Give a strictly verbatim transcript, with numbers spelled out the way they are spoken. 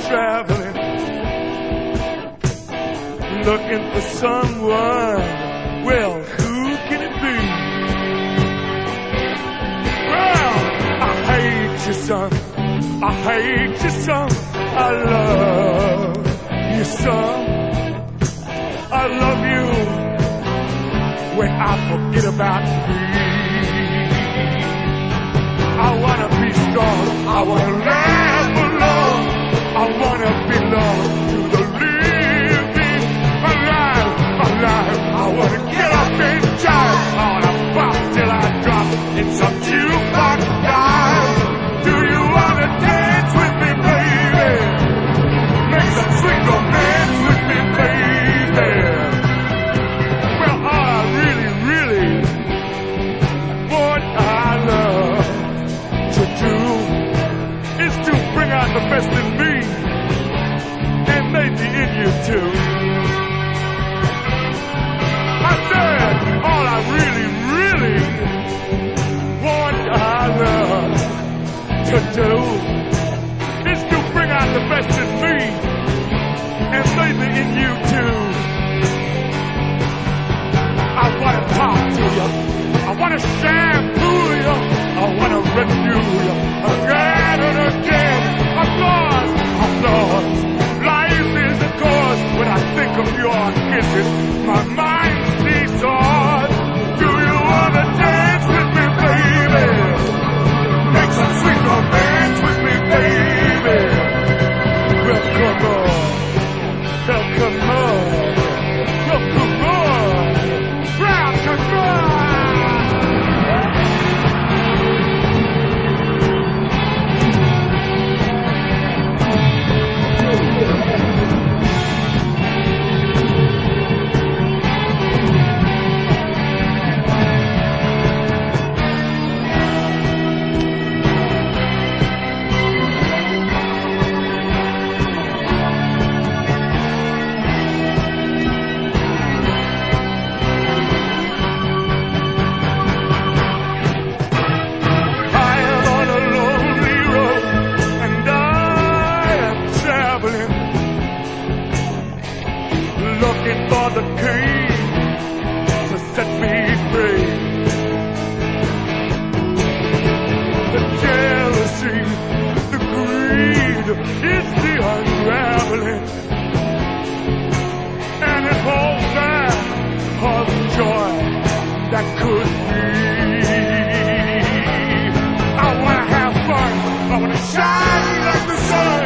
traveling, looking for someone. Well, who can it be? Well, I hate you, son. I hate you, son. I love you, son. I love you when I forget about me. I wanna be strong. I wanna laugh alone. I wanna belong to the living. Alive, alive. I wanna get up and jive. I wanna pop till I drop in some jukebox dive. Do you wanna dance with me, baby? Make some sweet romance with me, baby. Well, all I really, really want I love to do is to bring out the best in me and maybe in you too. I said, all I really, really want I love to do is to bring out the best in me and maybe in you too. I wanna talk to you, I wanna shampoo you, I wanna renew you again and again. Applause, applause. Life is a cause. When I think of your kisses, my mind leads on. Do you wanna dance with me, baby? Make some sweet romance with me, baby. Well, come on. Well, come on. Well, come on. Well, come on. Looking for the key to set me free. The jealousy, the greed is the unraveling, and it holds back all the joy that could be. I wanna have fun, I wanna shine like the sun.